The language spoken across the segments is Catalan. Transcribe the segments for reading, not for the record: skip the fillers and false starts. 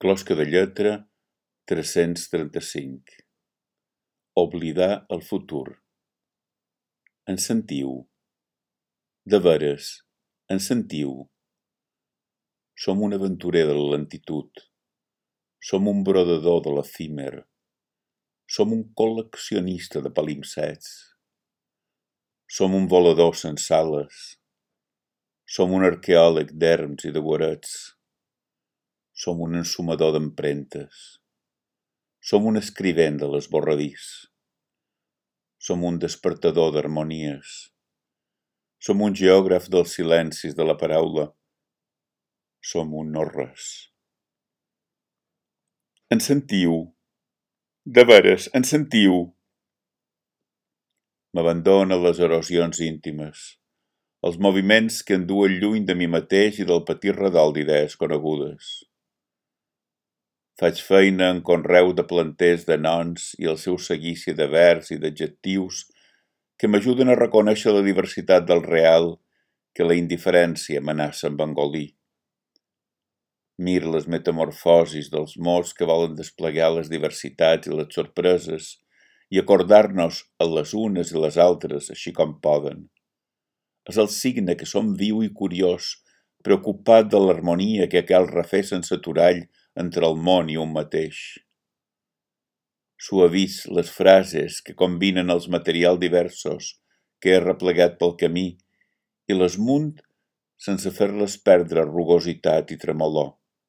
Closca de lletra 335. Oblidar el futur. En sentiu? De veres, en sentiu? Som un aventurer de la lentitud. Som un brodador de l'efímer. Som un col·leccionista de palimpsests. Som un volador sense ales. Som un arqueòleg d'erms i de guarets. Som un ensumador d'empremtes. Som un escrivent de l'esborradís. Som un despertador d'harmonies. Som un geògraf dels silencis de la paraula. Som un no-res. En sentiu? De veres, en sentiu? M'abandono a les erosions íntimes, els moviments que em duen lluny de mi mateix i del petit redol d'idees conegudes. Faig feina en conreu de planters de noms i el seu seguici de verbs i d'adjectius que m'ajuden a reconèixer la diversitat del real que la indiferència amenaça amb engolir. Mir les metamorfosis dels mots que volen desplegar les diversitats i les sorpreses i acordar-nos a les unes i les altres així com poden. És el signe que som viu i curiós, preocupat de l'harmonia que cal refer sense aturall entre el món i un mateix. Suavis les frases que combinen els materials diversos que he replegat pel camí i les munt sense fer-les perdre rugositat i tremolor.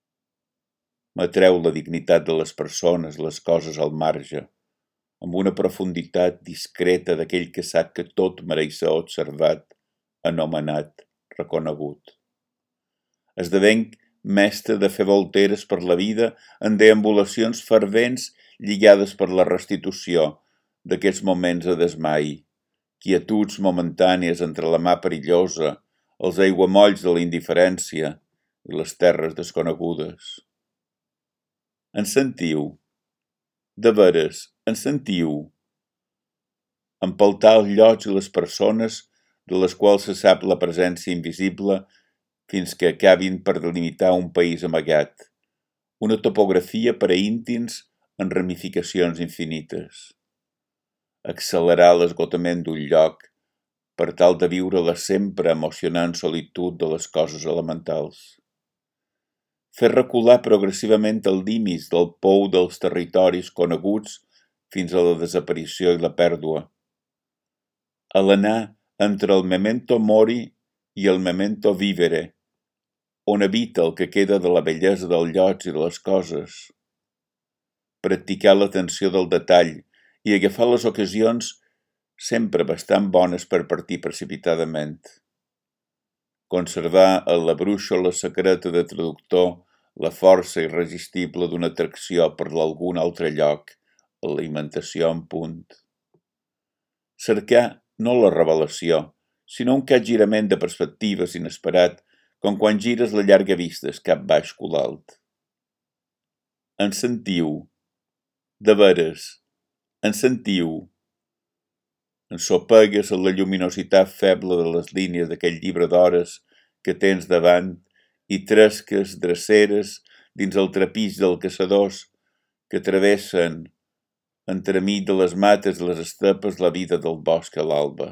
M'atreu la dignitat de les persones, les coses al marge, amb una profunditat discreta d'aquell que sap que tot mereix ser observat, anomenat, reconegut. Esdevenc mestre de fer volteres per la vida en deambulacions fervents lligades per la restitució d'aquests moments de desmai, quietuds momentànies entre la mà perillosa, els aiguamolls de la indiferència i les terres desconegudes. En sentiu? De veres, en sentiu? Empeltar els llocs i les persones de les quals se sap la presència invisible fins que acabin per delimitar un país amagat, una topografia per a íntims en ramificacions infinites. Accelerar l'esgotament d'un lloc per tal de viure la sempre emocionant solitud de les coses elementals. Fer recular progressivament el límit del pou dels territoris coneguts fins a la desaparició i la pèrdua. Alenar entre el memento mori i el memento vivere, on habita el que queda de la bellesa dels llocs i de les coses. Practicar l'atenció del detall i agafar les ocasions sempre bastant bones per partir precipitadament. Conservar a la brúixola secreta de traductor la força irresistible d'una atracció per algun altre lloc, alimentació en punt. Cercar no la revelació, sinó un capgirament de perspectives inesperat, com quan gires la llarga vista cap baix colalt. En sentiu? De veres, en sentiu? Ensopegues a la lluminositat feble de les línies d'aquell llibre d'hores que tens davant i tresques dreceres dins el trepig dels caçadors que travessen entremig de les mates i les estepes la vida del bosc a l'alba.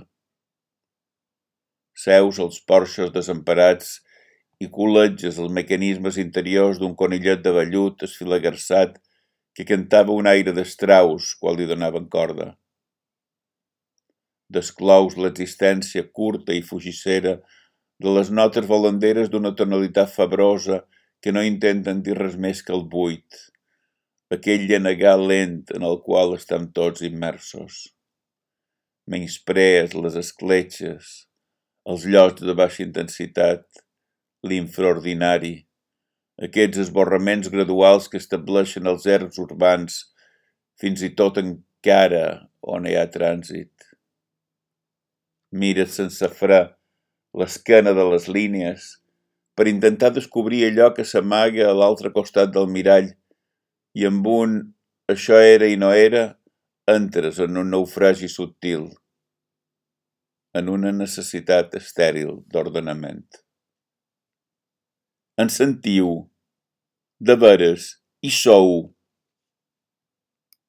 Seus als porxos desemparats i col·leges els mecanismes interiors d'un conillet de vellut esfilagarçat que cantava un aire d'estraus quan li donaven corda. Desclous l'existència curta i fugissera de les notes volanderes d'una tonalitat febrosa que no intenten dir res més que el buit, aquell llenegar lent en el qual estem tots immersos. Menysprees les escletxes, els llocs de baixa intensitat, l'infraordinari, aquests esborraments graduals que estableixen els erms urbans, fins i tot encara on hi ha trànsit. Mires sense fre l'esquena de les línies per intentar descobrir allò que s'amaga a l'altre costat del mirall i amb un «això era i no era» entres en un naufragi subtil, en una necessitat estèril d'ordenament. En sentiu? De veres, Hi sou.